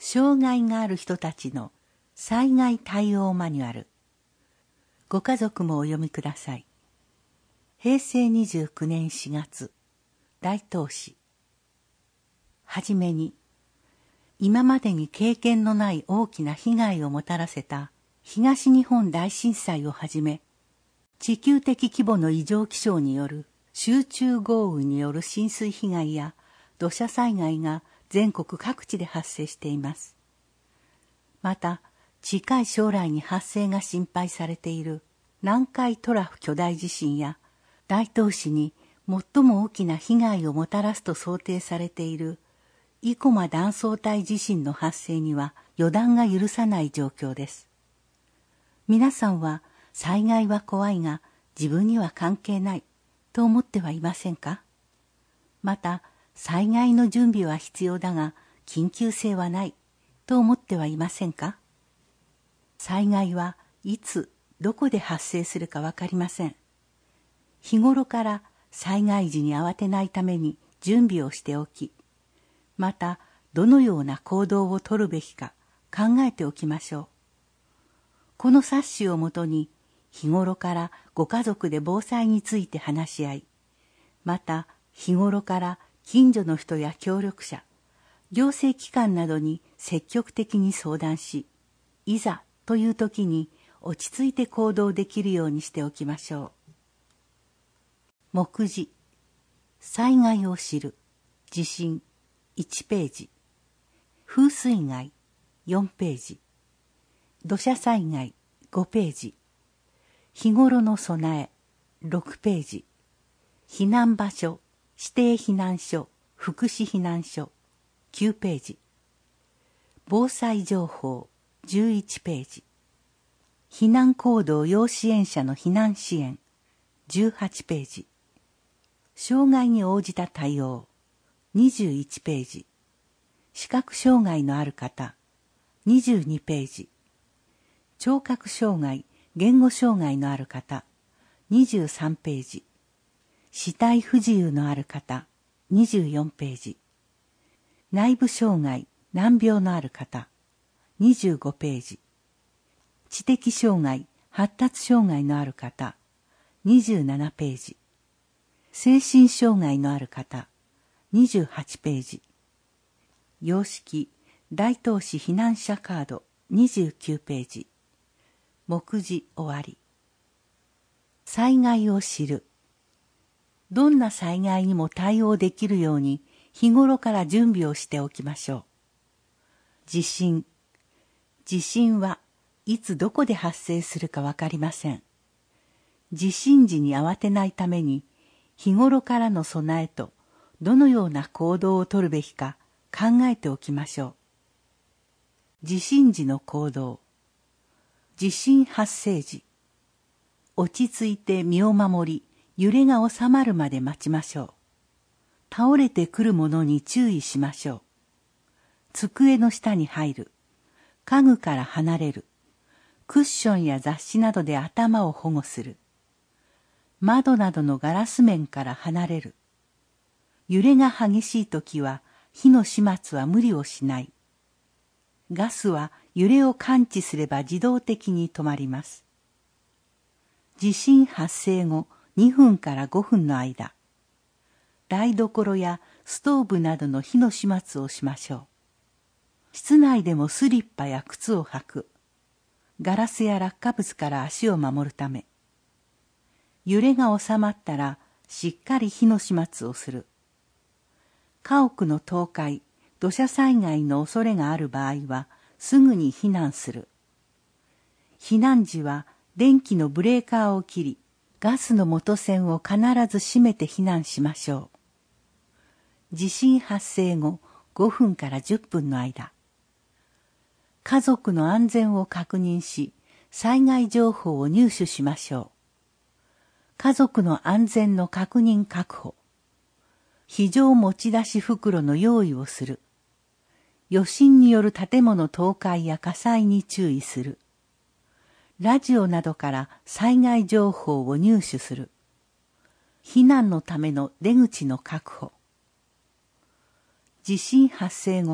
障害がある人たちの災害対応マニュアル。ご家族もお読みください。平成29年4月、大東市。はじめに、今までに経験のない大きな被害をもたらせた東日本大震災をはじめ、地球的規模の異常気象による集中豪雨による浸水被害や土砂災害が全国各地で発生しています。また、近い将来に発生が心配されている南海トラフ巨大地震や大東市に最も大きな被害をもたらすと想定されている生駒断層帯地震の発生には予断が許さない状況です。皆さんは災害は怖いが自分には関係ないと思ってはいませんか？また、災害の準備は必要だが緊急性はないと思ってはいませんか？災害はいつどこで発生するかわかりません。日頃から災害時に慌てないために準備をしておき、またどのような行動をとるべきか考えておきましょう。この冊子をもとに日頃からご家族で防災について話し合い、また日頃から近所の人や協力者、行政機関などに積極的に相談し、いざという時に落ち着いて行動できるようにしておきましょう。目次、災害を知る、地震1ページ、風水害4ページ、土砂災害5ページ、日頃の備え6ページ、避難場所、指定避難所、福祉避難所9ページ、防災情報11ページ、避難行動要支援者の避難支援18ページ、障害に応じた対応21ページ、視覚障害のある方22ページ、聴覚障害、言語障害のある方23ページ、肢体不自由のある方24ページ、内部障害、難病のある方25ページ、知的障害、発達障害のある方27ページ、精神障害のある方28ページ、様式大東市避難者カード29ページ、目次終わり。災害を知る。どんな災害にも対応できるように日頃から準備をしておきましょう。地震。地震はいつどこで発生するかわかりません。地震時に慌てないために日頃からの備えとどのような行動をとるべきか考えておきましょう。地震時の行動。地震発生時。落ち着いて身を守り、揺れが収まるまで待ちましょう。倒れてくるものに注意しましょう。机の下に入る。家具から離れる。クッションや雑誌などで頭を保護する。窓などのガラス面から離れる。揺れが激しいときは火の始末は無理をしない。ガスは揺れを感知すれば自動的に止まります。地震発生後2分から5分の間、台所やストーブなどの火の始末をしましょう。室内でもスリッパや靴を履く。ガラスや落下物から足を守るため。揺れが収まったらしっかり火の始末をする。家屋の倒壊、土砂災害の恐れがある場合はすぐに避難する。避難時は電気のブレーカーを切り、ガスの元栓を必ず閉めて避難しましょう。地震発生後5分から10分の間、家族の安全を確認し、災害情報を入手しましょう。家族の安全の確認確保。非常持ち出し袋の用意をする。余震による建物倒壊や火災に注意する。ラジオなどから災害情報を入手する。避難のための出口の確保。地震発生後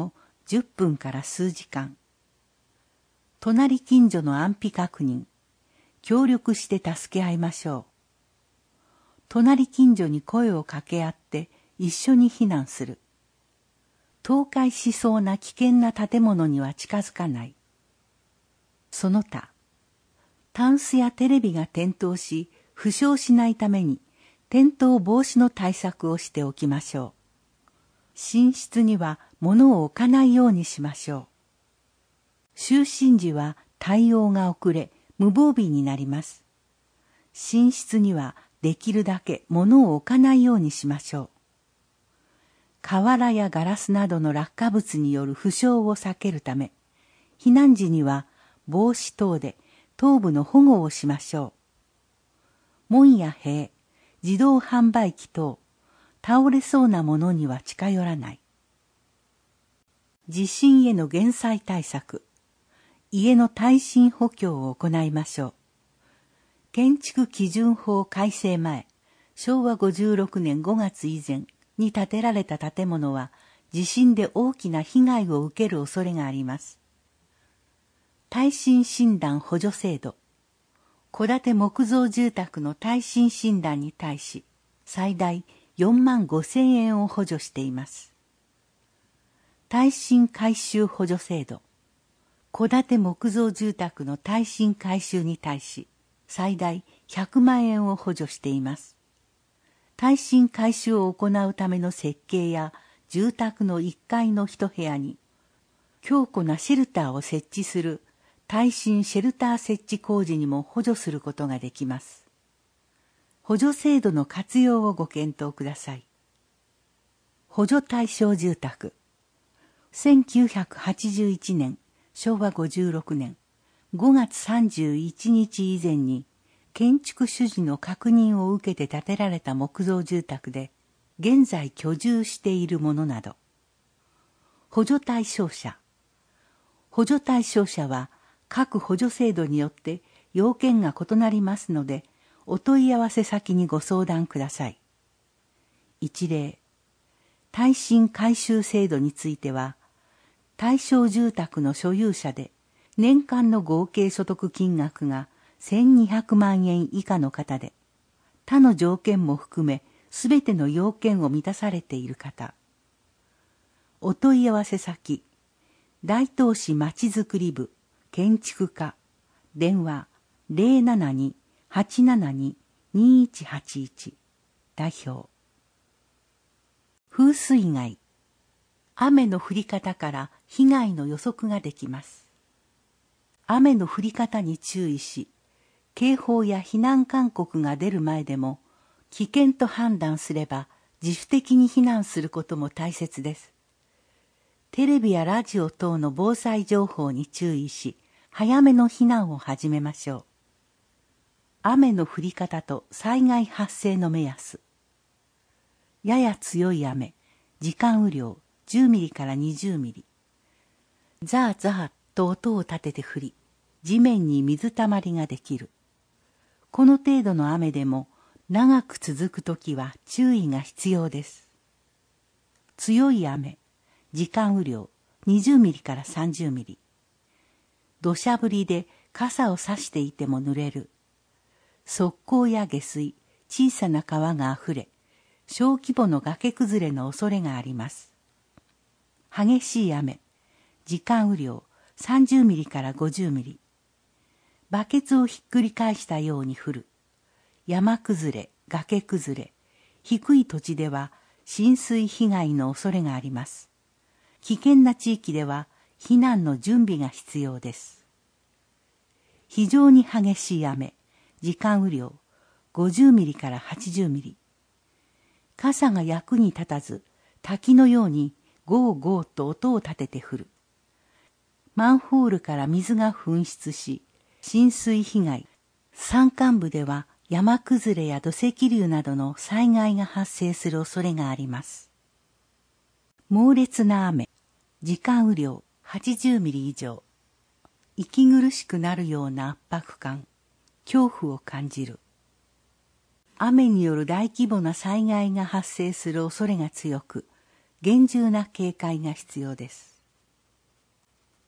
10分から数時間。隣近所の安否確認。協力して助け合いましょう。隣近所に声を掛け合って一緒に避難する。倒壊しそうな危険な建物には近づかない。その他、タンスやテレビが転倒し、負傷しないために転倒防止の対策をしておきましょう。寝室には物を置かないようにしましょう。就寝時は対応が遅れ、無防備になります。寝室にはできるだけ物を置かないようにしましょう。瓦やガラスなどの落下物による負傷を避けるため、避難時には帽子等で頭部の保護をしましょう。門や塀、自動販売機等、倒れそうなものには近寄らない。地震への減災対策、家の耐震補強を行いましょう。建築基準法改正前、昭和56年5月以前に建てられた建物は、地震で大きな被害を受ける恐れがあります。耐震診断補助制度。戸建て木造住宅の耐震診断に対し、最大4万5,000円を補助しています。耐震改修補助制度。戸建て木造住宅の耐震改修に対し、最大100万円を補助しています。耐震改修を行うための設計や住宅の1階の一部屋に強固なシェルターを設置する耐震シェルター設置工事にも補助することができます。補助制度の活用をご検討ください。補助対象住宅。1981年、昭和56年5月31日以前に建築主事の確認を受けて建てられた木造住宅で現在居住しているものなど。補助対象者。補助対象者は各補助制度によって要件が異なりますので、お問い合わせ先にご相談ください。一例、耐震改修制度については、対象住宅の所有者で年間の合計所得金額が1200万円以下の方で、他の条件も含めすべての要件を満たされている方。お問い合わせ先、大東市まちづくり部建築課、電話 072-872-2181 代表。風水害。雨の降り方から被害の予測ができます。雨の降り方に注意し、警報や避難勧告が出る前でも、危険と判断すれば自主的に避難することも大切です。テレビやラジオ等の防災情報に注意し、早めの避難を始めましょう。雨の降り方と災害発生の目安。やや強い雨、時間雨量10ミリから20ミリ。ザーザーと音を立てて降り、地面に水たまりができる。この程度の雨でも長く続くときは注意が必要です。強い雨、時間雨量20ミリから30ミリ。土砂降りで傘を差していても濡れる。側溝や下水、小さな川があふれ、小規模の崖崩れの恐れがあります。激しい雨、時間雨量30ミリから50ミリ。バケツをひっくり返したように降る。山崩れ、崖崩れ、低い土地では浸水被害の恐れがあります。危険な地域では避難の準備が必要です。非常に激しい雨、時間雨量50ミリから80ミリ。傘が役に立たず、滝のようにゴーゴーと音を立てて降る。マンホールから水が噴出し、浸水被害、山間部では山崩れや土石流などの災害が発生する恐れがあります。猛烈な雨、時間雨量80ミリ以上。息苦しくなるような圧迫感、恐怖を感じる。雨による大規模な災害が発生する恐れが強く、厳重な警戒が必要です。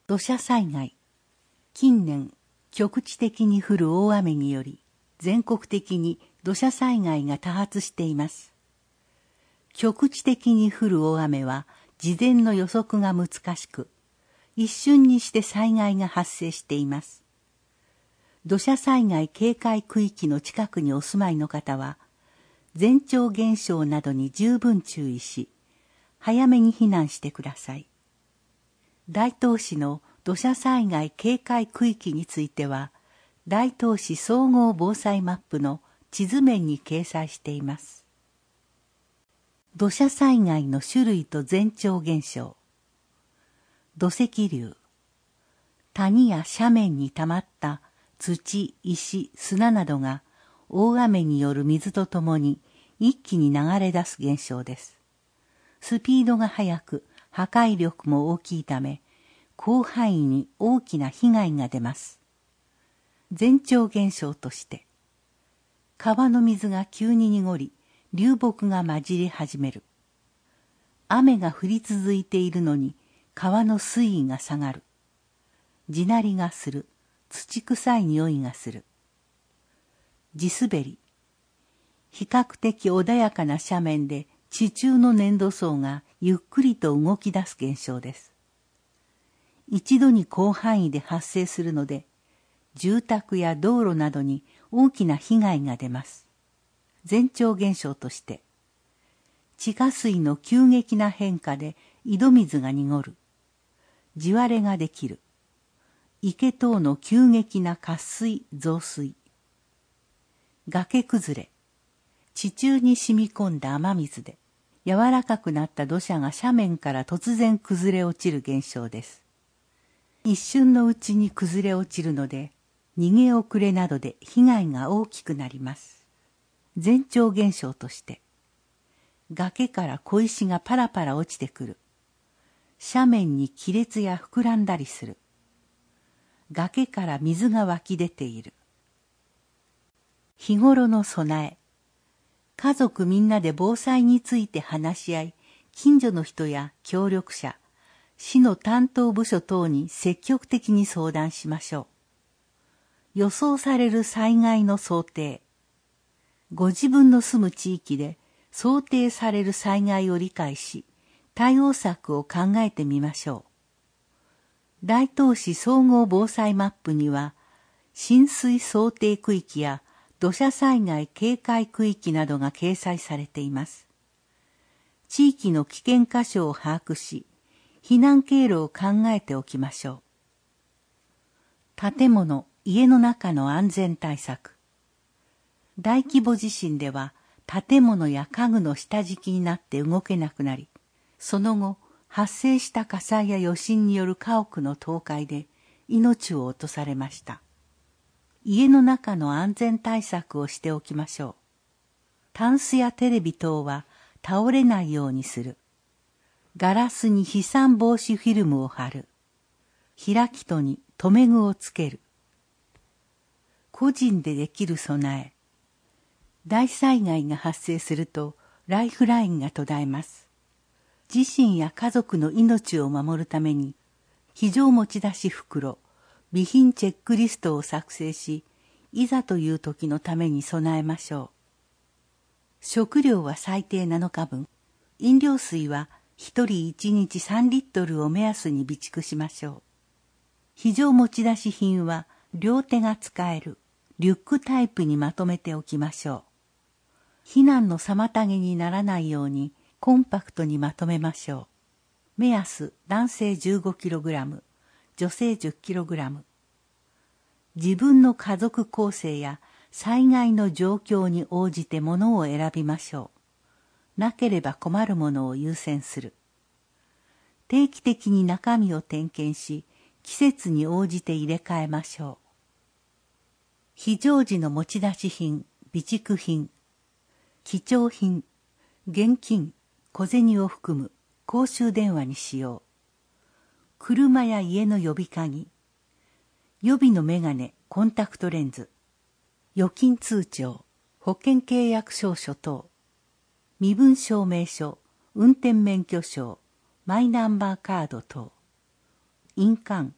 土砂災害。近年、局地的に降る大雨により、全国的に土砂災害が多発しています。局地的に降る大雨は、事前の予測が難しく、一瞬にして災害が発生しています。土砂災害警戒区域の近くにお住まいの方は、前兆現象などに十分注意し、早めに避難してください。大東市の土砂災害警戒区域については、大東市総合防災マップの地図面に掲載しています。土砂災害の種類と前兆現象。土石流。谷や斜面に溜まった土、石、砂などが大雨による水とともに一気に流れ出す現象です。スピードが速く破壊力も大きいため、広範囲に大きな被害が出ます。前兆現象として、川の水が急に濁り、流木が混じり始める。雨が降り続いているのに川の水位が下がる。地鳴りがする。土臭い匂いがする。地滑り。比較的穏やかな斜面で地中の粘土層がゆっくりと動き出す現象です。一度に広範囲で発生するので、住宅や道路などに大きな被害が出ます。前兆現象として、地下水の急激な変化で井戸水が濁る。地割れができる。池等の急激な渇水・増水。崖崩れ。地中に染み込んだ雨水で、柔らかくなった土砂が斜面から突然崩れ落ちる現象です。一瞬のうちに崩れ落ちるので、逃げ遅れなどで被害が大きくなります。前兆現象として、崖から小石がパラパラ落ちてくる。斜面に亀裂や膨らんだりする。崖から水が湧き出ている。日頃の備え。家族みんなで防災について話し合い、近所の人や協力者、市の担当部署等に積極的に相談しましょう。予想される災害の想定。ご自分の住む地域で想定される災害を理解し、対応策を考えてみましょう。大東市総合防災マップには、浸水想定区域や土砂災害警戒区域などが掲載されています。地域の危険箇所を把握し、避難経路を考えておきましょう。建物、家の中の安全対策。大規模地震では、建物や家具の下敷きになって動けなくなり、その後、発生した火災や余震による家屋の倒壊で命を落とされました。家の中の安全対策をしておきましょう。タンスやテレビ等は倒れないようにする。ガラスに飛散防止フィルムを貼る。開き戸に留め具をつける。個人でできる備え。大災害が発生するとライフラインが途絶えます。自身や家族の命を守るために、非常持ち出し袋、備品チェックリストを作成し、いざという時のために備えましょう。食料は最低7日分、飲料水は1人1日3リットルを目安に備蓄しましょう。非常持ち出し品は両手が使えるリュックタイプにまとめておきましょう。避難の妨げにならないように、コンパクトにまとめましょう。目安、男性 15kg、女性 10kg。自分の家族構成や災害の状況に応じて物を選びましょう。なければ困るものを優先する。定期的に中身を点検し、季節に応じて入れ替えましょう。非常時の持ち出し品、備蓄品、貴重品、現金、小銭を含む公衆電話に使用。車や家の呼び鍵。予備のメガネ、コンタクトレンズ。預金通帳、保険契約証書等。身分証明書、運転免許証、マイナンバーカード等。印鑑、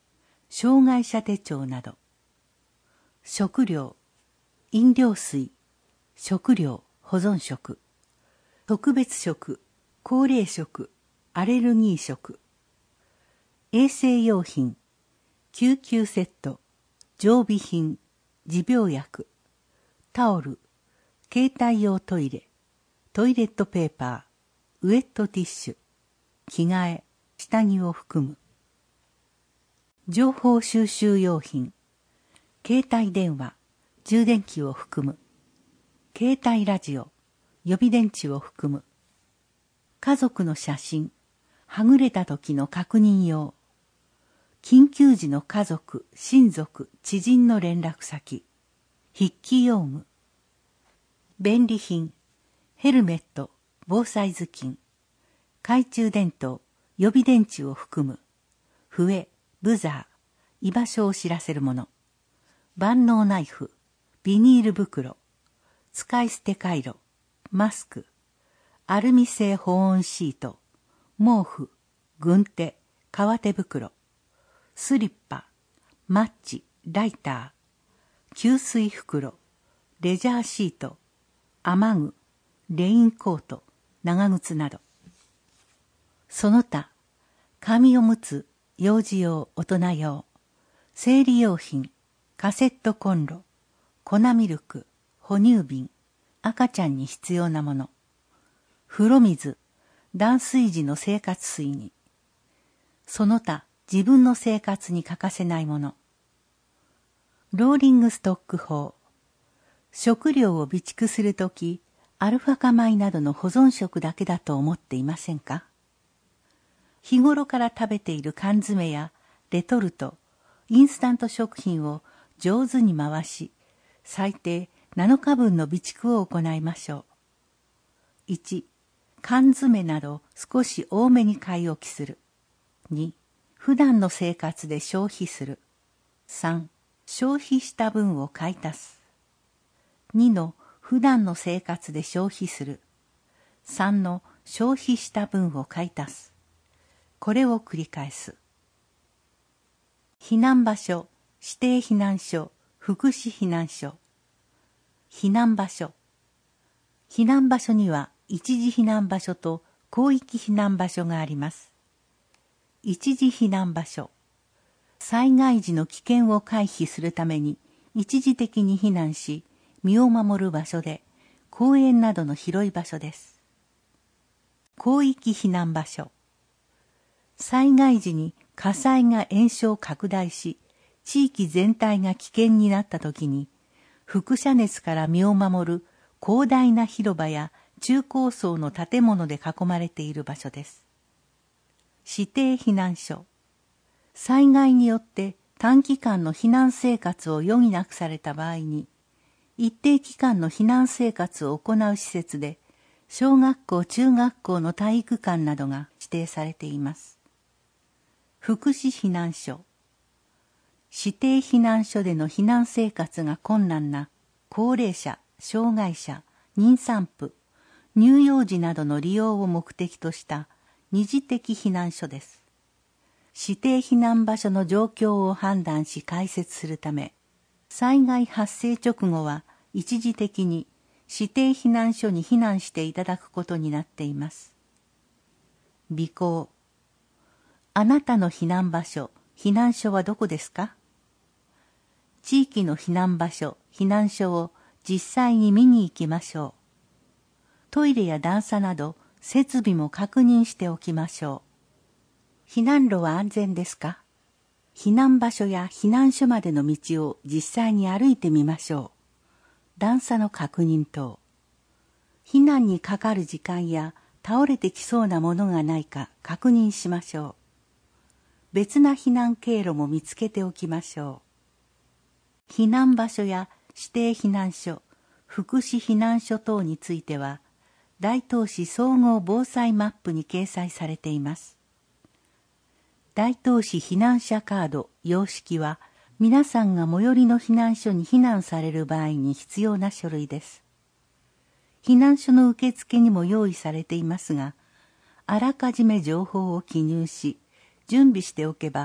障害者手帳など。食料、飲料水、食料、保存食、特別食、高齢食、アレルギー食、衛生用品、救急セット、常備品、持病薬、タオル、携帯用トイレ、トイレットペーパー、ウエットティッシュ、着替え、下着を含む。情報収集用品、携帯電話、充電器を含む。携帯ラジオ、予備電池を含む。家族の写真、はぐれた時の確認用。緊急時の家族、親族、知人の連絡先。筆記用具。便利品、ヘルメット、防災頭巾。懐中電灯、予備電池を含む。笛、ブザー、居場所を知らせるもの。万能ナイフ、ビニール袋。使い捨てカイロ、マスク。アルミ製保温シート、毛布、軍手、革手袋。スリッパ、マッチ、ライター。給水袋、レジャーシート、雨具、レインコート、長靴など。その他、紙おむつ、幼児用、大人用、生理用品、カセットコンロ、粉ミルク、哺乳瓶、赤ちゃんに必要なもの、風呂水、断水時の生活水に、その他自分の生活に欠かせないもの。ローリングストック法、食料を備蓄するとき、アルファ化米などの保存食だけだと思っていませんか？日頃から食べている缶詰やレトルト、インスタント食品を上手に回し、最低7日分の備蓄を行いましょう。1、缶詰など少し多めに買い置きする。2、普段の生活で消費する。3、消費した分を買い足す。2の普段の生活で消費する。3の消費した分を買い足す。これを繰り返す。避難場所、指定避難所、福祉避難所。避難場所。避難場所には一時避難場所と広域避難場所があります。一時避難場所。災害時の危険を回避するために一時的に避難し、身を守る場所で、公園などの広い場所です。広域避難場所。災害時に火災が延焼拡大し、地域全体が危険になったときに、輻射熱から身を守る広大な広場や中高層の建物で囲まれている場所です。指定避難所。災害によって短期間の避難生活を余儀なくされた場合に、一定期間の避難生活を行う施設で、小学校、中学校の体育館などが指定されています。福祉避難所。指定避難所での避難生活が困難な高齢者、障害者、妊産婦、乳幼児などの利用を目的とした二次的避難所です。指定避難場所の状況を判断し開設するため、災害発生直後は一時的に指定避難所に避難していただくことになっています。備考。あなたの避難場所、避難所はどこですか？地域の避難場所、避難所を実際に見に行きましょう。トイレや段差など設備も確認しておきましょう。避難路は安全ですか？避難場所や避難所までの道を実際に歩いてみましょう。段差の確認等。避難にかかる時間や倒れてきそうなものがないか確認しましょう。別な避難経路も見つけておきましょう。避難場所や指定避難所、福祉避難所等については、大東市総合防災マップに掲載されています。大東市避難者カード様式は、皆さんが最寄りの避難所に避難される場合に必要な書類です。避難所の受付にも用意されていますが、あらかじめ情報を記入し、準備しておけば、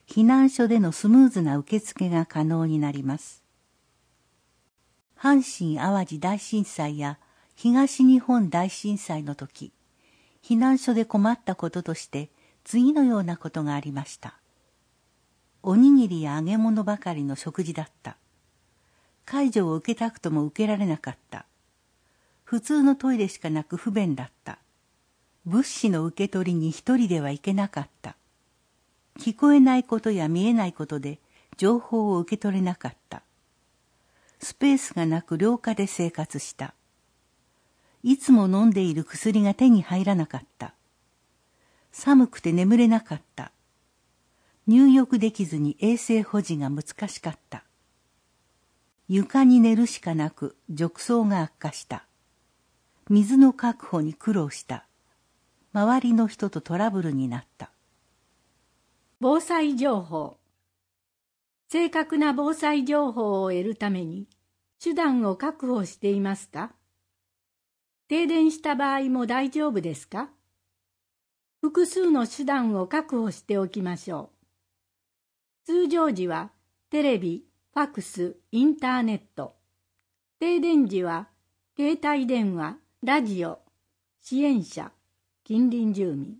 避難所でのスムーズな受付が可能になります。阪神・淡路大震災や東日本大震災の時、避難所で困ったこととして次のようなことがありました。おにぎりや揚げ物ばかりの食事だった。介助を受けたくとも受けられなかった。普通のトイレしかなく不便だった。物資の受け取りに一人では行けなかった。聞こえないことや見えないことで情報を受け取れなかった。スペースがなく廊下で生活した。いつも飲んでいる薬が手に入らなかった。寒くて眠れなかった。入浴できずに衛生保持が難しかった。床に寝るしかなく褥瘡が悪化した。水の確保に苦労した。周りの人とトラブルになった。 防災情報。正確な防災情報を得るために手段を確保していますか？停電した場合も大丈夫ですか？複数の手段を確保しておきましょう。通常時はテレビ、ファクス、インターネット。停電時は携帯電話、ラジオ、支援者、近隣住民。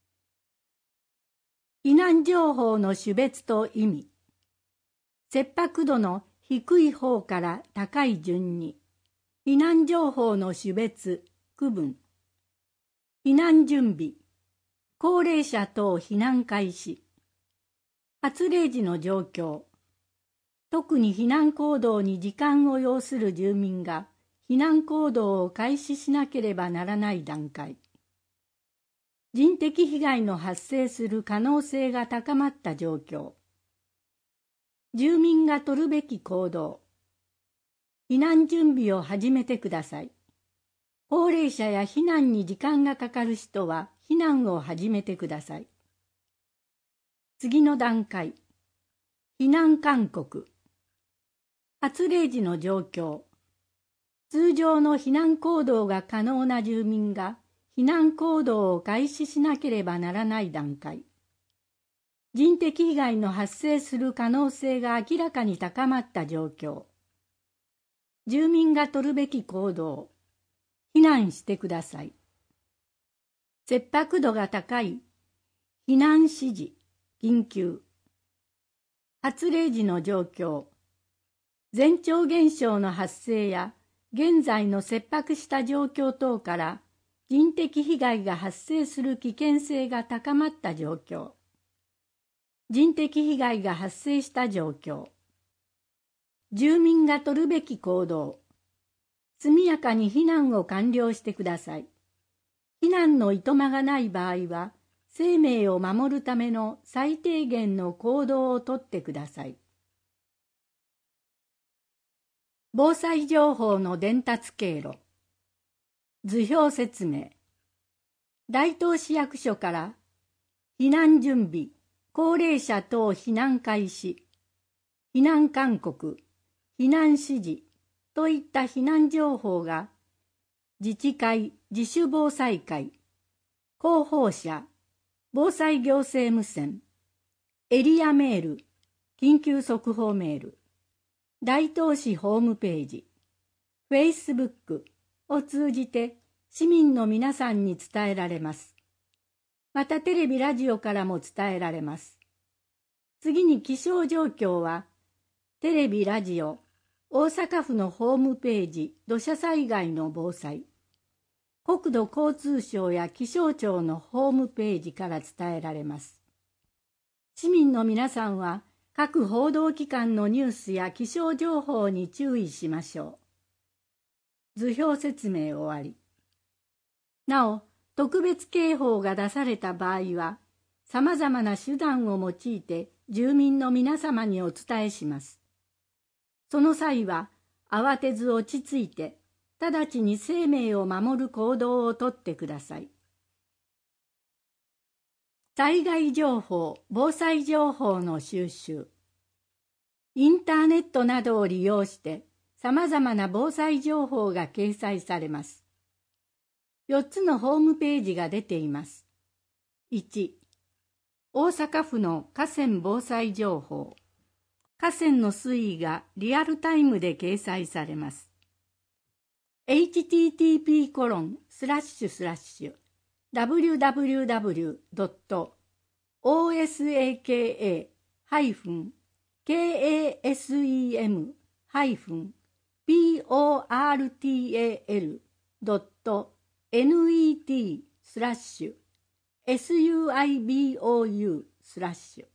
避難情報の種別と意味。切迫度の低い方から高い順に。避難情報の種別、区分。避難準備。高齢者等避難開始。発令時の状況。特に避難行動に時間を要する住民が避難行動を開始しなければならない段階。人的被害の発生する可能性が高まった状況。住民が取るべき行動。避難準備を始めてください。高齢者や避難に時間がかかる人は避難を始めてください。次の段階。避難勧告。発令時の状況。通常の避難行動が可能な住民が避難行動を開始しなければならない段階。人的被害の発生する可能性が明らかに高まった状況。住民が取るべき行動。避難してください。切迫度が高い。避難指示、緊急。発令時の状況。前兆現象の発生や現在の切迫した状況等から人的被害が発生する危険性が高まった状況。人的被害が発生した状況。住民が取るべき行動。速やかに避難を完了してください。避難のいとまがない場合は、生命を守るための最低限の行動をとってください。防災情報の伝達経路。図表説明。大東市役所から避難準備、高齢者等避難開始、避難勧告、避難指示といった避難情報が自治会、自主防災会、広報者、防災行政無線、エリアメール、緊急速報メール、大東市ホームページ、Facebook を通じて市民の皆さんに伝えられます。またテレビ、ラジオからも伝えられます。次に気象状況は、テレビ、ラジオ、大阪府のホームページ、土砂災害の防災、国土交通省や気象庁のホームページから伝えられます。市民の皆さんは、各報道機関のニュースや気象情報に注意しましょう。図表説明終わり。なお、特別警報が出された場合は、さまざまな手段を用いて住民の皆様にお伝えします。その際は、慌てず落ち着いて、直ちに生命を守る行動をとってください。災害情報、防災情報の収集。インターネットなどを利用してさまざまな防災情報が掲載されます。4つのホームページが出ています。1、 大阪府の河川防災情報。河川の水位がリアルタイムで掲載されます。www.osaka--portal.net/SUIBOU/2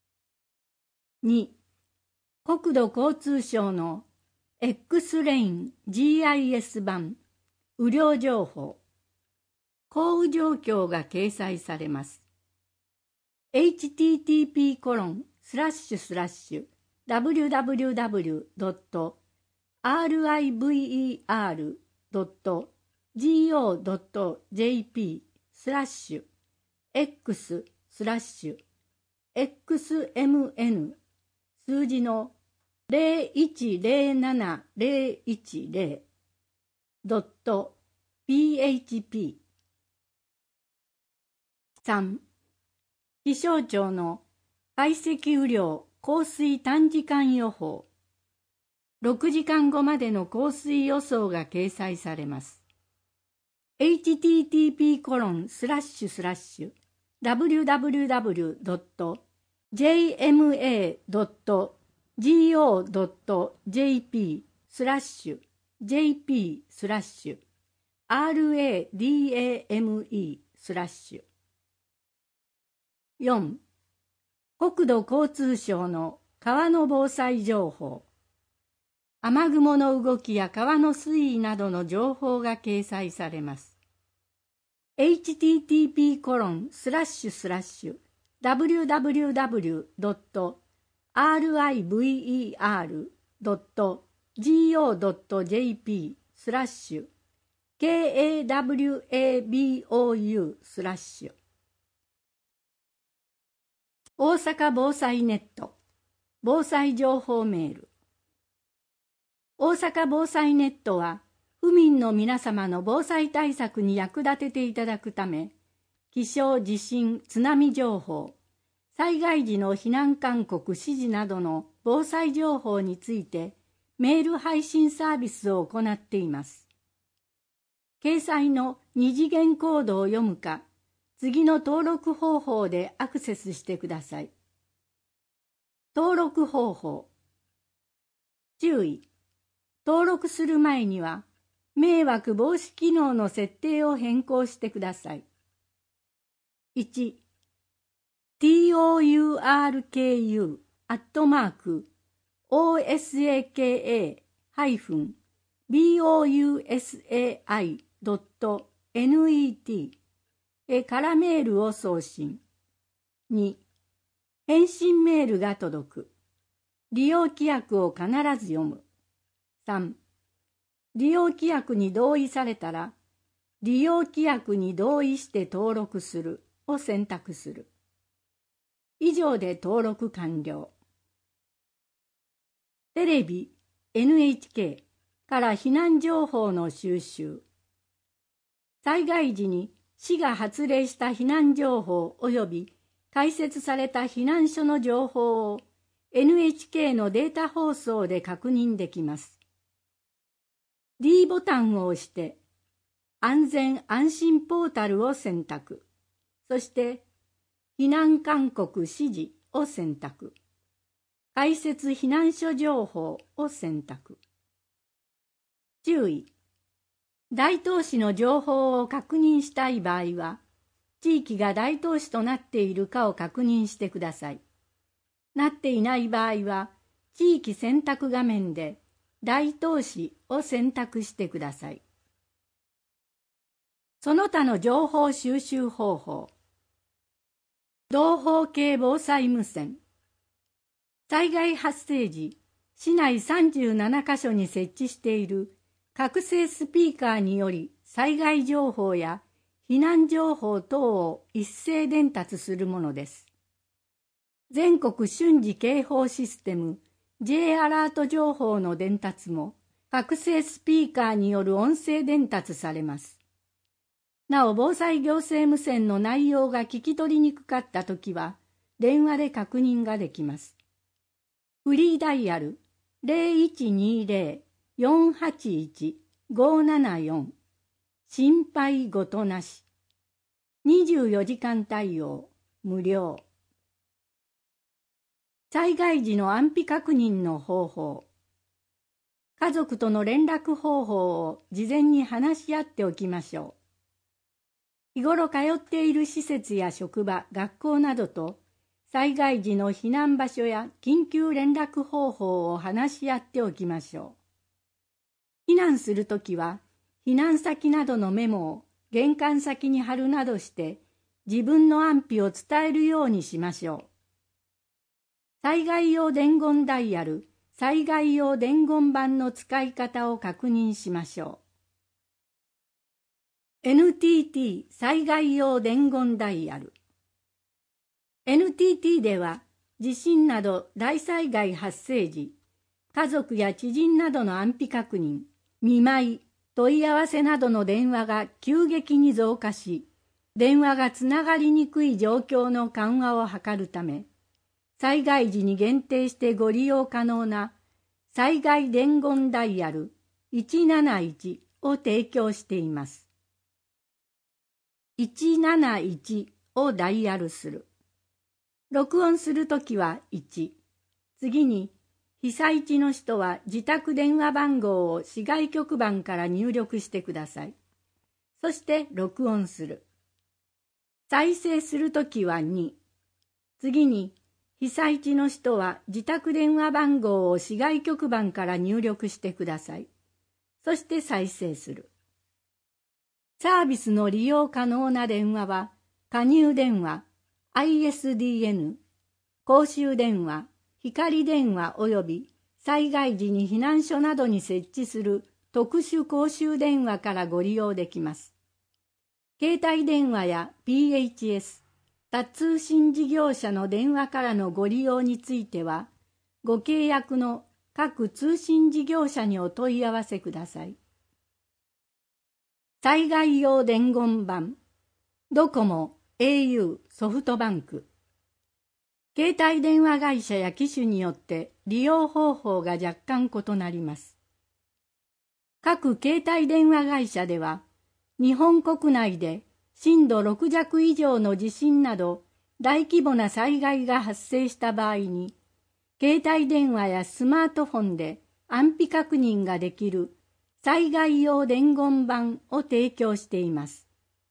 国土交通省の X レイン GIS 版雨量情報、降雨状況が掲載されます。www.river.gov.jp/x/xmn数字の 0107-010.php。 3. 気象庁の解析雨量降水短時間予報。6時間後までの降水予想が掲載されます。http://www.jma.go.jp/jp/radame/4. 国土交通省の川の防災情報。雨雲の動きや川の水位などの情報が掲載されます。www.river.gov.jp/kawabou/ 大阪防災ネット防災情報メール。大阪防災ネットは府民の皆様の防災対策に役立てていただくため、気象・地震・津波情報、災害時の避難勧告・指示などの防災情報についてメール配信サービスを行っています。掲載の二次元コードを読むか、次の登録方法でアクセスしてください。登録方法。注意。登録する前には、迷惑防止機能の設定を変更してください。1、touruk@osaka-bousai.net へからメールを送信。2、返信メールが届く。利用規約を必ず読む。3、利用規約に同意されたら、利用規約に同意して登録するを選択する。以上で登録完了。テレビ NHK から避難情報の収集。災害時に市が発令した避難情報及び開設された避難所の情報を NHK のデータ放送で確認できます。D ボタンを押して安全安心ポータルを選択。そして避難勧告指示を選択。開設避難所情報を選択。注意。大東市の情報を確認したい場合は、地域が大東市となっているかを確認してください。なっていない場合は、地域選択画面で大東市を選択してください。その他の情報収集方法。同方形防災無線。災害発生時、市内37カ所に設置している拡声スピーカーにより災害情報や避難情報等を一斉伝達するものです。全国瞬時警報システム J アラート情報の伝達も拡声スピーカーによる音声伝達されます。なお、防災行政無線の内容が聞き取りにくかったときは、 電話で確認ができます。フリーダイヤル 0120-481-574 心配事なし。24時間対応無料。災害時の安否確認の方法。家族との連絡方法を事前に話し合っておきましょう。日頃通っている施設や職場、学校などと災害時の避難場所や緊急連絡方法を話し合っておきましょう。避難するときは避難先などのメモを玄関先に貼るなどして自分の安否を伝えるようにしましょう。災害用伝言ダイヤル、災害用伝言板の使い方を確認しましょう。NTT 災害用伝言ダイヤル。NTT では地震など大災害発生時、家族や知人などの安否確認、見舞い、問い合わせなどの電話が急激に増加し、電話がつながりにくい状況の緩和を図るため、災害時に限定してご利用可能な災害伝言ダイヤル171を提供しています。171をダイヤルする。録音するときは1。次に、被災地の人は自宅電話番号を市外局番から入力してください。そして録音する。再生するときは2。次に、被災地の人は自宅電話番号を市外局番から入力してください。そして再生する。サービスの利用可能な電話は、加入電話、ISDN、公衆電話、光電話及び災害時に避難所などに設置する特殊公衆電話からご利用できます。携帯電話や PHS、他通信事業者の電話からのご利用については、ご契約の各通信事業者にお問い合わせください。災害用伝言板、ドコモ、au、ソフトバンク。携帯電話会社や機種によって利用方法が若干異なります。各携帯電話会社では、日本国内で震度6弱以上の地震など大規模な災害が発生した場合に、携帯電話やスマートフォンで安否確認ができる災害用伝言板を提供しています。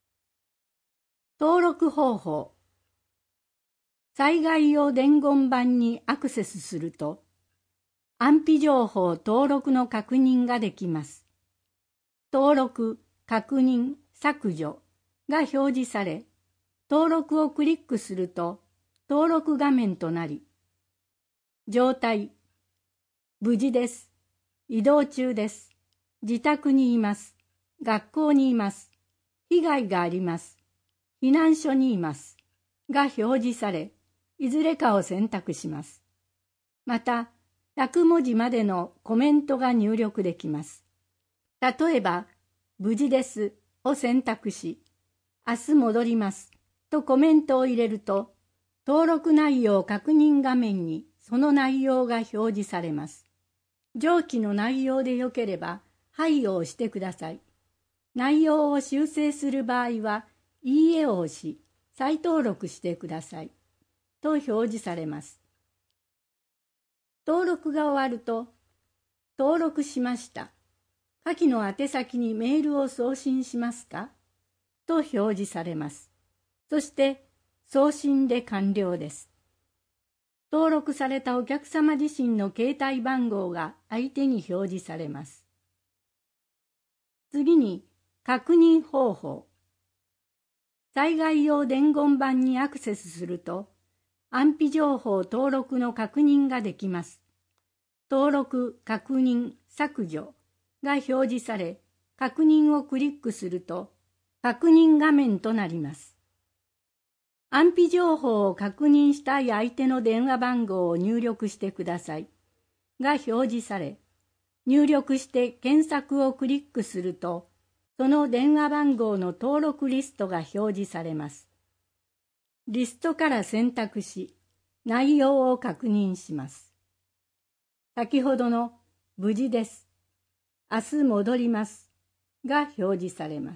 登録方法。災害用伝言板にアクセスすると、安否情報登録の確認ができます。登録、確認、削除が表示され、登録をクリックすると登録画面となり、状態、無事です、移動中です、自宅にいます、学校にいます、被害があります、避難所にいますが表示され、いずれかを選択します。また、100文字までのコメントが入力できます。例えば、無事ですを選択し、明日戻りますとコメントを入れると、登録内容確認画面にその内容が表示されます。上記の内容でよければ、はいを押してください。内容を修正する場合は、いいえを押し、再登録してください。と表示されます。登録が終わると、登録しました。下記の宛先にメールを送信しますかと表示されます。そして、送信で完了です。登録されたお客様自身の携帯番号が相手に表示されます。次に、確認方法。災害用伝言板にアクセスすると、安否情報登録の確認ができます。登録、確認、削除が表示され、確認をクリックすると、確認画面となります。安否情報を確認したい相手の電話番号を入力してくださいが表示され、入力して検索をクリックすると、その電話番号の登録リストが表示されます。リストから選択し、 内容を確認します。先ほどの無事です。明日戻りますが表示されます。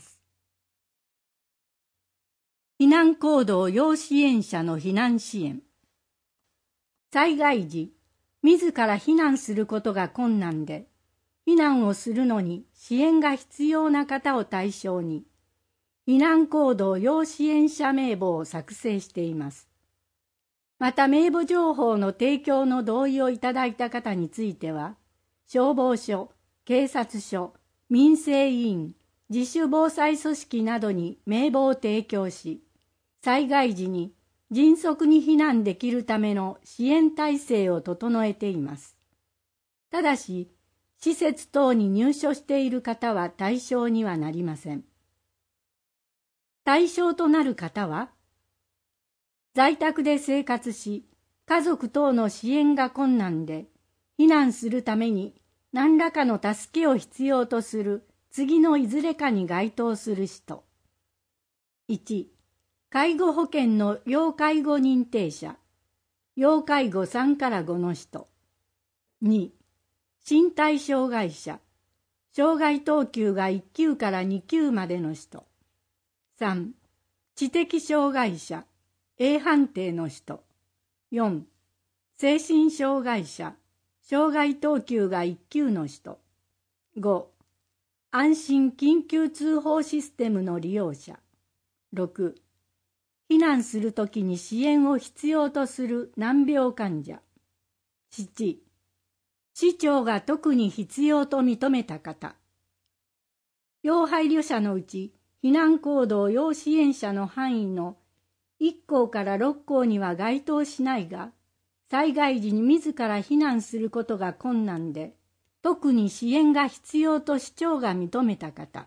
避難行動要支援者の避難支援。災害時、自ら避難することが困難で、避難をするのに支援が必要な方を対象に、避難行動要支援者名簿を作成しています。また名簿情報の提供の同意をいただいた方については、消防署、警察署、民生委員、自主防災組織などに名簿を提供し、災害時に迅速に避難できるための支援体制を整えています。ただし、施設等に入所している方は対象にはなりません。対象となる方は、在宅で生活し、家族等の支援が困難で、避難するために何らかの助けを必要とする次のいずれかに該当する人。1、介護保険の要介護認定者、要介護3から5の人。2、身体障害者、障害等級が1級から2級までの人。3、知的障害者、A 判定の人。4、精神障害者、障害等級が1級の人。5、安心緊急通報システムの利用者。6、避難するときに支援を必要とする難病患者。7、市長が特に必要と認めた方。要配慮者のうち、避難行動要支援者の範囲の1項から6項には該当しないが、災害時に自ら避難することが困難で、特に支援が必要と市長が認めた方。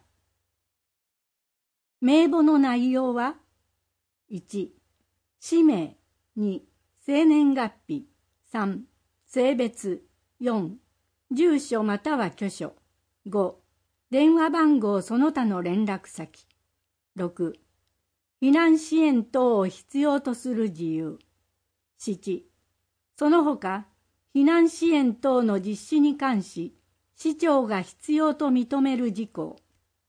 名簿の内容は、1、氏名、2、生年月日、3、性別、4、住所または居所、5、電話番号その他の連絡先、6、避難支援等を必要とする事由、7、その他、避難支援等の実施に関し、市長が必要と認める事項。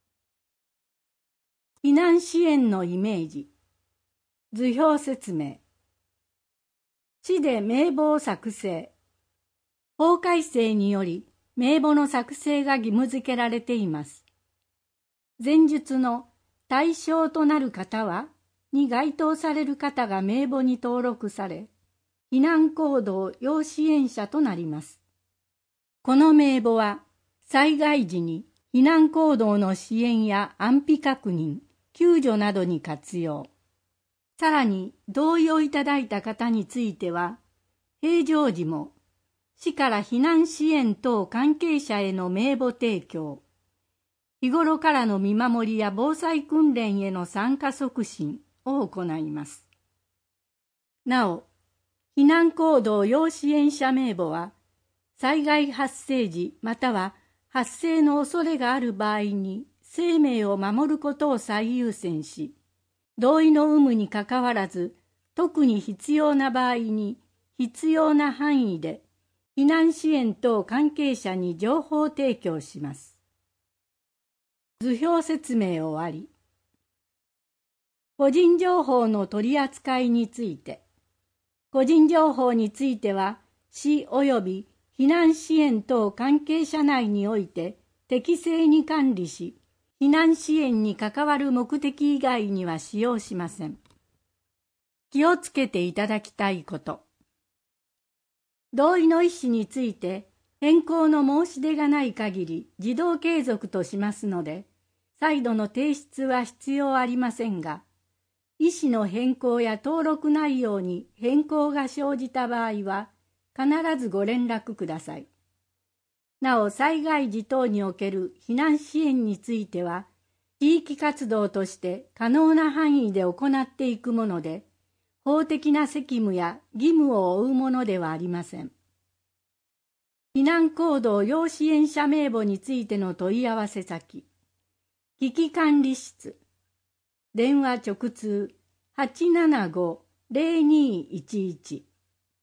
避難支援のイメージ。図表説明。市で名簿を作成。法改正により名簿の作成が義務付けられています。前述の対象となる方はに該当される方が名簿に登録され、避難行動要支援者となります。この名簿は災害時に避難行動の支援や安否確認、救助などに活用。さらに同意をいただいた方については、平常時も市から避難支援等関係者への名簿提供、日頃からの見守りや防災訓練への参加促進を行います。なお、避難行動要支援者名簿は、災害発生時または発生の恐れがある場合に生命を守ることを最優先し、同意の有無にかかわらず、特に必要な場合に必要な範囲で避難支援等関係者に情報提供します。図表説明終わり。個人情報の取り扱いについて。個人情報については、市及び避難支援等関係者内において適正に管理し、避難支援に関わる目的以外には使用しません。気をつけていただきたいこと。同意の意思について変更の申し出がない限り自動継続としますので、再度の提出は必要ありませんが、意思の変更や登録内容に変更が生じた場合は、必ずご連絡ください。なお、災害時等における避難支援については、地域活動として可能な範囲で行っていくもので、法的な責務や義務を負うものではありません。避難行動要支援者名簿についての問い合わせ先、危機管理室、電話直通 875-0211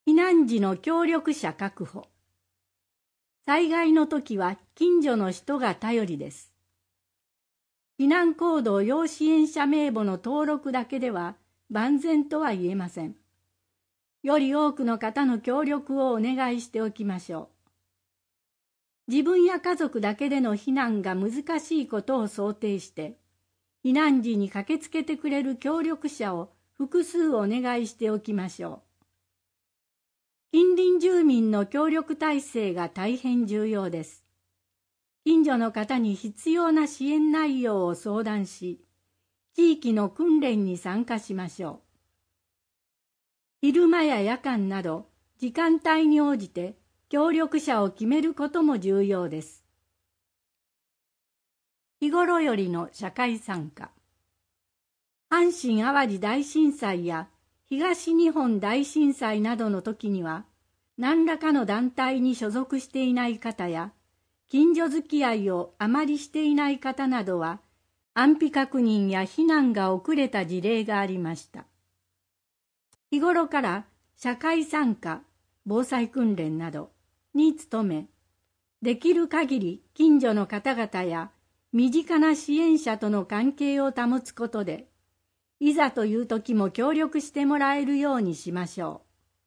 避難時の協力者確保。災害の時は近所の人が頼りです。避難行動要支援者名簿の登録だけでは万全とは言えません。より多くの方の協力をお願いしておきましょう。自分や家族だけでの避難が難しいことを想定して、避難時に駆けつけてくれる協力者を複数お願いしておきましょう。近隣住民の協力体制が大変重要です。近所の方に必要な支援内容を相談し、地域の訓練に参加しましょう。昼間や夜間など時間帯に応じて協力者を決めることも重要です。日頃よりの社会参加。阪神・淡路大震災や東日本大震災などの時には、何らかの団体に所属していない方や、近所付き合いをあまりしていない方などは、安否確認や避難が遅れた事例がありました。日頃から社会参加、防災訓練などに努め、できる限り近所の方々や身近な支援者との関係を保つことで、いざという時も協力してもらえるようにしましょ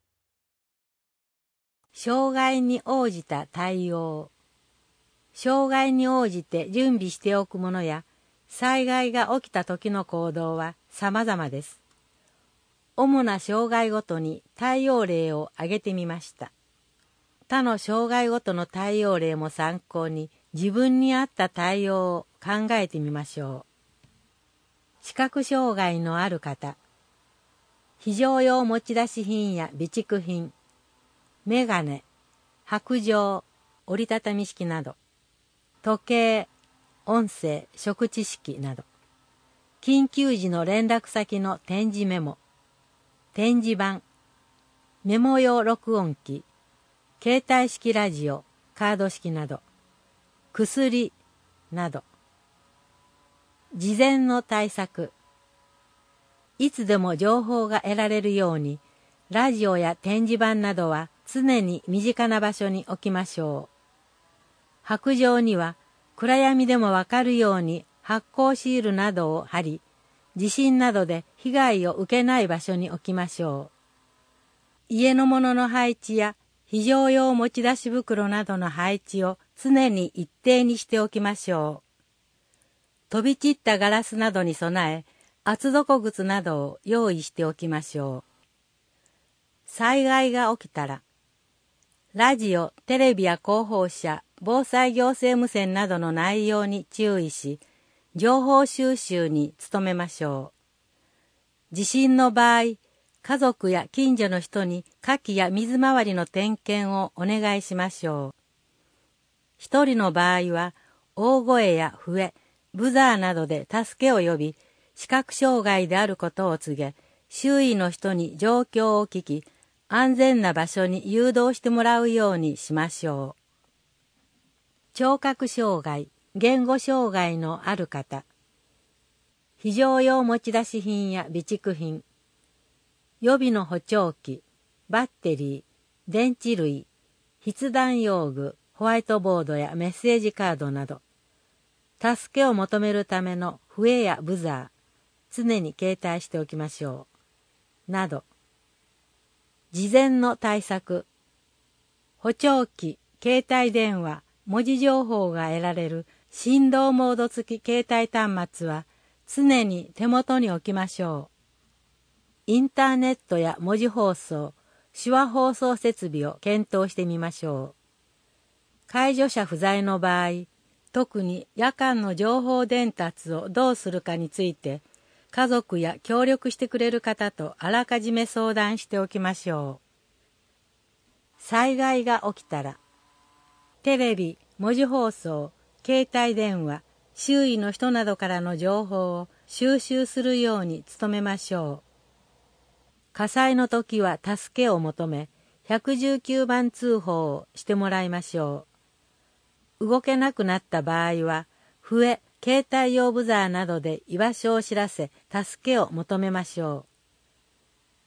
う。障害に応じた対応。障害に応じて準備しておくものや、災害が起きた時の行動は様々です。主な障害ごとに対応例を挙げてみました。他の障害ごとの対応例も参考に自分に合った対応を考えてみましょう。視覚障害のある方、非常用持ち出し品や備蓄品、メガネ、白杖、折りたたみ式など、時計、音声、食知識など、緊急時の連絡先の展示メモ、展示板、メモ用録音機、携帯式ラジオ、カード式など、薬など、事前の対策、いつでも情報が得られるように、ラジオや展示板などは常に身近な場所に置きましょう。白杖には暗闇でもわかるように発光シールなどを貼り、地震などで被害を受けない場所に置きましょう。家のものの配置や非常用持ち出し袋などの配置を常に一定にしておきましょう。飛び散ったガラスなどに備え、厚底靴などを用意しておきましょう。災害が起きたら、ラジオ、テレビや広報車、防災行政無線などの内容に注意し、情報収集に努めましょう。地震の場合、家族や近所の人に火器や水回りの点検をお願いしましょう。一人の場合は、大声や笛、ブザーなどで助けを呼び、視覚障害であることを告げ、周囲の人に状況を聞き、安全な場所に誘導してもらうようにしましょう。聴覚障害、言語障害のある方、非常用持ち出し品や備蓄品、予備の補聴器、バッテリー、電池類、筆談用具、ホワイトボードやメッセージカードなど、助けを求めるための笛やブザー、常に携帯しておきましょう。など、事前の対策、補聴器、携帯電話、文字情報が得られる振動モード付き携帯端末は常に手元に置きましょう。インターネットや文字放送、手話放送設備を検討してみましょう。介助者不在の場合、特に夜間の情報伝達をどうするかについて、家族や協力してくれる方とあらかじめ相談しておきましょう。災害が起きたら、テレビ、文字放送、携帯電話、周囲の人などからの情報を収集するように努めましょう。火災の時は助けを求め、119番通報をしてもらいましょう。動けなくなった場合は、笛、携帯用ブザーなどで居場所を知らせ、助けを求めましょう。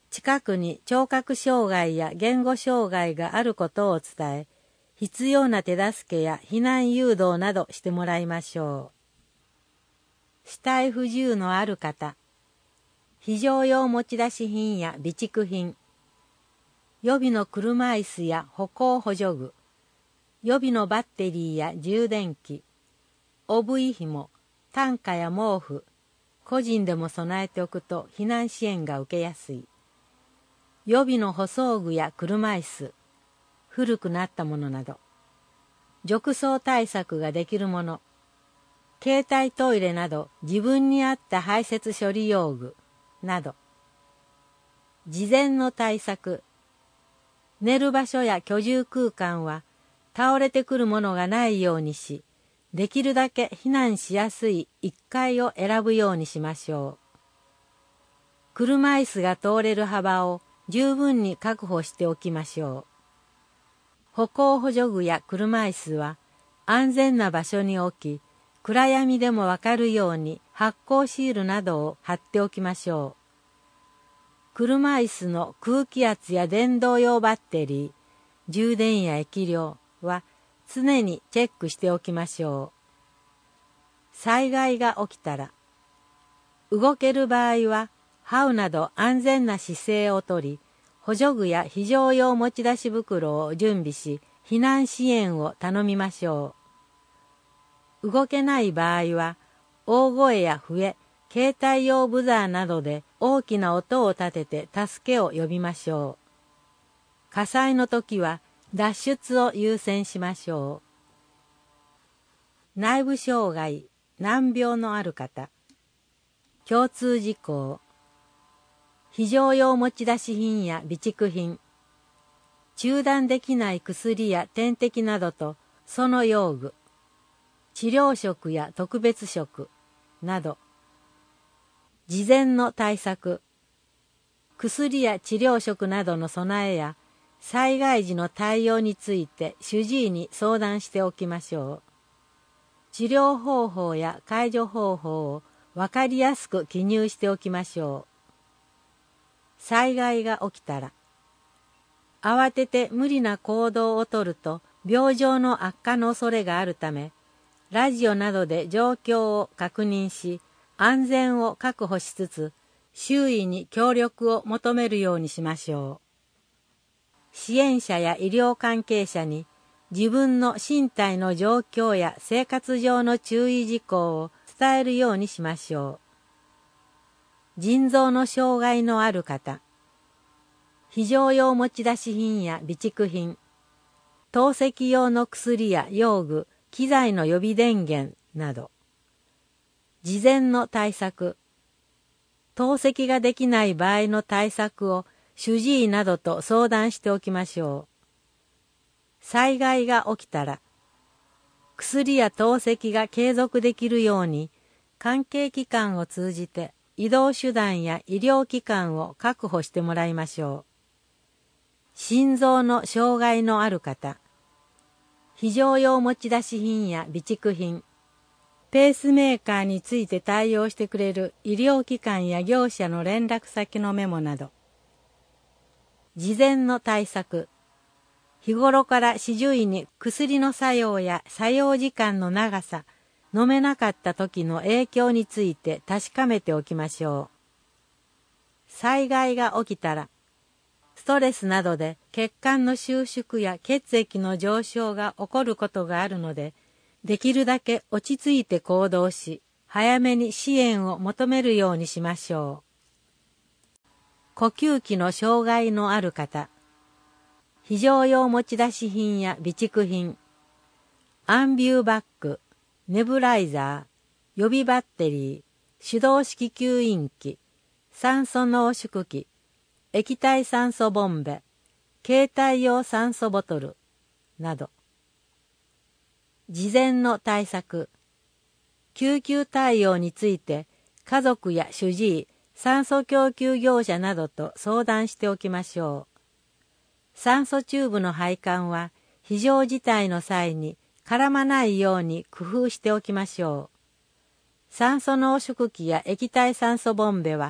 近くに聴覚障害や言語障害があることを伝え、必要な手助けや避難誘導などしてもらいましょう。肢体不自由のある方、非常用持ち出し品や備蓄品、予備の車椅子や歩行補助具、予備のバッテリーや充電器、おぶい紐、担架や毛布、個人でも備えておくと避難支援が受けやすい。予備の舗装具や車椅子、古くなったものなど、褥瘡対策ができるもの、携帯トイレなど自分に合った排泄処理用具など、事前の対策、寝る場所や居住空間は倒れてくるものがないようにし、できるだけ避難しやすい1階を選ぶようにしましょう。車椅子が通れる幅を十分に確保しておきましょう。歩行補助具や車椅子は安全な場所に置き、暗闇でもわかるように発光シールなどを貼っておきましょう。車椅子の空気圧や電動用バッテリー、充電や液量は常にチェックしておきましょう。災害が起きたら、動ける場合は這うなど安全な姿勢をとり、補助具や非常用持ち出し袋を準備し、避難支援を頼みましょう。動けない場合は、大声や笛、携帯用ブザーなどで大きな音を立てて助けを呼びましょう。火災の時は脱出を優先しましょう。内部障害、難病のある方、共通事項、非常用持ち出し品や備蓄品、中断できない薬や点滴などとその用具、治療食や特別食など、事前の対策、薬や治療食などの備えや災害時の対応について主治医に相談しておきましょう。治療方法や介助方法をわかりやすく記入しておきましょう。災害が起きたら、慌てて無理な行動をとると病状の悪化の恐れがあるため、ラジオなどで状況を確認し、安全を確保しつつ、周囲に協力を求めるようにしましょう。支援者や医療関係者に自分の身体の状況や生活上の注意事項を伝えるようにしましょう。腎臓の障害のある方、非常用持ち出し品や備蓄品、透析用の薬や用具、機材の予備電源など、事前の対策、透析ができない場合の対策を主治医などと相談しておきましょう。災害が起きたら、薬や透析が継続できるように、関係機関を通じて移動手段や医療機関を確保してもらいましょう。心臓の障害のある方、非常用持ち出し品や備蓄品、ペースメーカーについて対応してくれる医療機関や業者の連絡先のメモなど、事前の対策、日頃から主治医に薬の作用や作用時間の長さ、飲めなかった時の影響について確かめておきましょう。災害が起きたら、ストレスなどで血管の収縮や血液の上昇が起こることがあるので、できるだけ落ち着いて行動し、早めに支援を求めるようにしましょう。呼吸器の障害のある方、非常用持ち出し品や備蓄品、アンビューバッグ、ネブライザー、予備バッテリー、手動式吸引器、酸素濃縮器、液体酸素ボンベ、携帯用酸素ボトルなど、事前の対策、救急対応について家族や主治医、酸素供給業者などと相談しておきましょう。酸素チューブの配管は非常事態の際に絡まないように工夫しておきましょう。酸素濃縮器や液体酸素ボンベは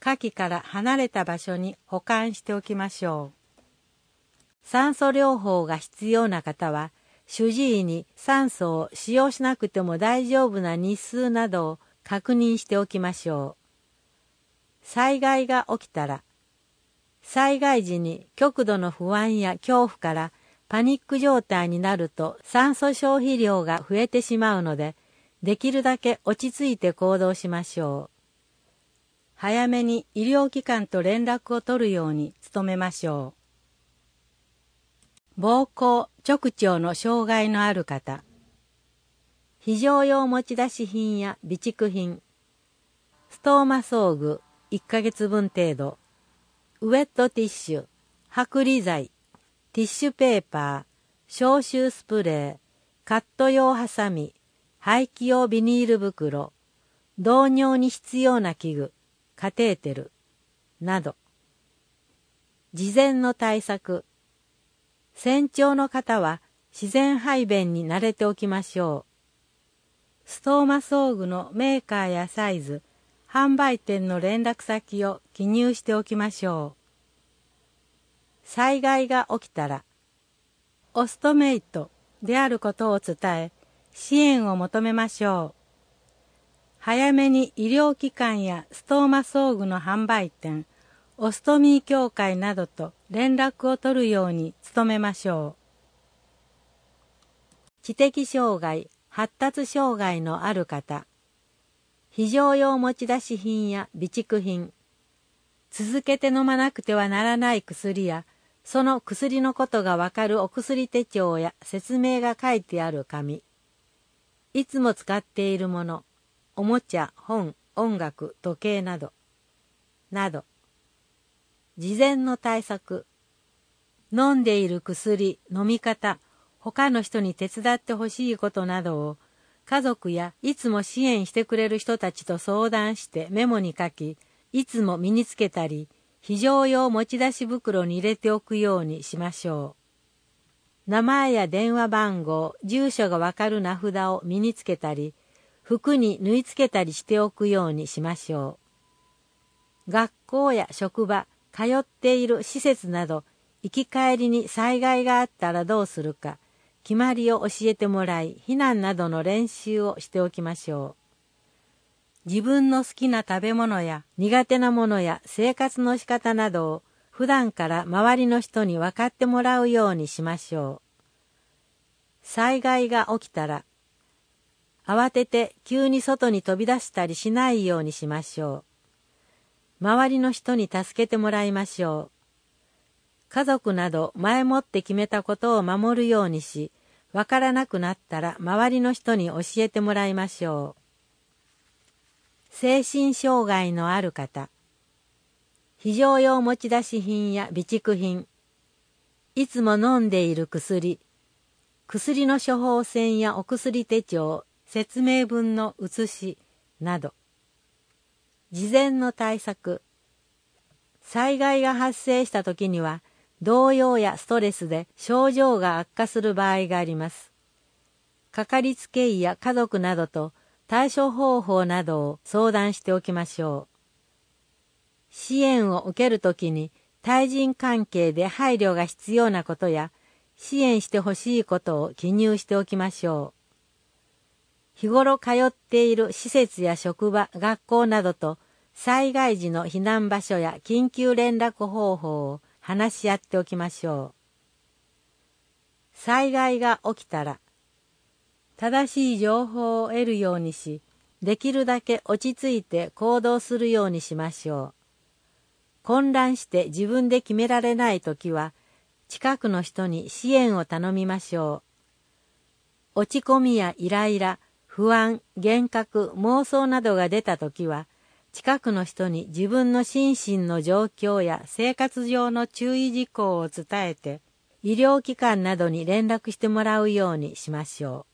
火器から離れた場所に保管しておきましょう。酸素療法が必要な方は、主治医に酸素を使用しなくても大丈夫な日数などを確認しておきましょう。災害が起きたら、災害時に極度の不安や恐怖からパニック状態になると酸素消費量が増えてしまうので、できるだけ落ち着いて行動しましょう。早めに医療機関と連絡を取るように努めましょう。膀胱・直腸の障害のある方、非常用持ち出し品や備蓄品、ストーマ装具1ヶ月分程度、ウェットティッシュ、剥離剤、ティッシュペーパー、消臭スプレー、カット用ハサミ、廃棄用ビニール袋、導尿に必要な器具、カテーテルなど。事前の対策。船長の方は自然排便に慣れておきましょう。ストーマ装具のメーカーやサイズ、販売店の連絡先を記入しておきましょう。災害が起きたら、オストメイトであることを伝え、支援を求めましょう。早めに医療機関やストーマ装具の販売店、オストミー協会などと連絡を取るように努めましょう。知的障害、発達障害のある方、非常用持ち出し品や備蓄品、続けて飲まなくてはならない薬や、その薬のことがわかるお薬手帳や説明が書いてある紙、いつも使っているもの、おもちゃ、本、音楽、時計など、など。事前の対策。飲んでいる薬、飲み方、他の人に手伝ってほしいことなどを、家族やいつも支援してくれる人たちと相談してメモに書き、いつも身につけたり、非常用持ち出し袋に入れておくようにしましょう。名前や電話番号、住所がわかる名札を身につけたり、服に縫い付けたりしておくようにしましょう。学校や職場、通っている施設など、行き帰りに災害があったらどうするか、決まりを教えてもらい、避難などの練習をしておきましょう。自分の好きな食べ物や苦手なものや生活の仕方などを普段から周りの人に分かってもらうようにしましょう。災害が起きたら、慌てて急に外に飛び出したりしないようにしましょう。周りの人に助けてもらいましょう。家族など前もって決めたことを守るようにし、わからなくなったら周りの人に教えてもらいましょう。精神障害のある方、非常用持ち出し品や備蓄品、いつも飲んでいる薬、薬の処方箋やお薬手帳、説明文の写しなど。事前の対策。災害が発生した時には、動揺やストレスで症状が悪化する場合があります。かかりつけ医や家族などと対処方法などを相談しておきましょう。支援を受けるときに対人関係で配慮が必要なことや支援してほしいことを記入しておきましょう。日頃通っている施設や職場、学校などと災害時の避難場所や緊急連絡方法を話し合っておきましょう。災害が起きたら、正しい情報を得るようにし、できるだけ落ち着いて行動するようにしましょう。混乱して自分で決められないときは、近くの人に支援を頼みましょう。落ち込みやイライラ、不安、幻覚、妄想などが出たときは、近くの人に自分の心身の状況や生活上の注意事項を伝えて、医療機関などに連絡してもらうようにしましょ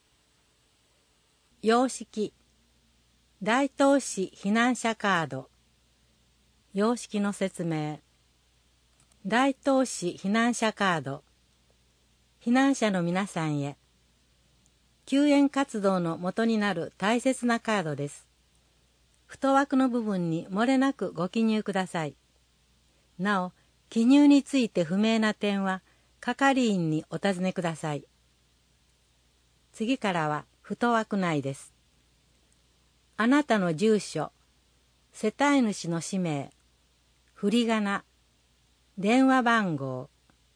う。様式。大東市避難者カード。様式の説明。大東市避難者カード。避難者の皆さんへ。救援活動の元になる大切なカードです。 太枠の部分に漏れなくご記入ください。なお、記入について不明な点は係員にお尋ねください。次からは太枠内です。あなたの住所、世帯主の氏名、振り仮名、電話番号、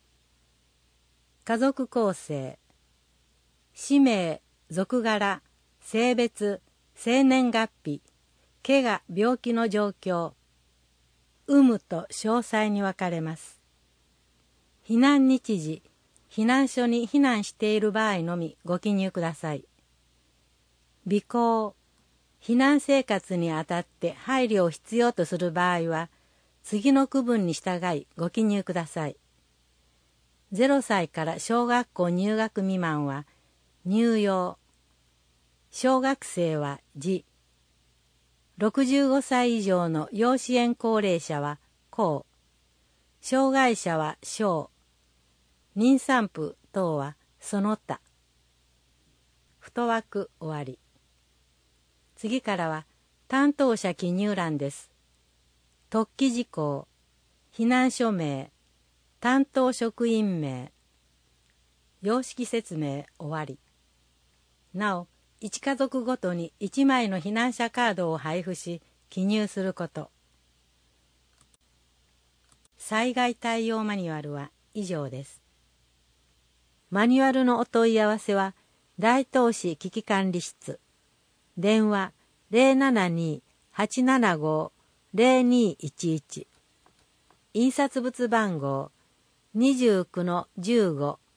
家族構成、氏名、属柄、性別、生年月日、怪我・病気の状況、有無と詳細に分かれます。避難日時、避難所に避難している場合のみご記入ください。備考、避難生活にあたって配慮を必要とする場合は、次の区分に従いご記入ください。0歳から小学校入学未満は乳幼、小学生は児、65歳以上の要支援高齢者は高、障害者は小、妊産婦等はその他。太枠終わり。次からは担当者記入欄です。特記事項、避難所名、担当職員名、様式説明終わり。なお、1家族ごとに1枚の避難者カードを配布し、記入すること。災害対応マニュアルは以上です。マニュアルのお問い合わせは、大東市危機管理室、電話 072-875-0211、印刷物番号 29-15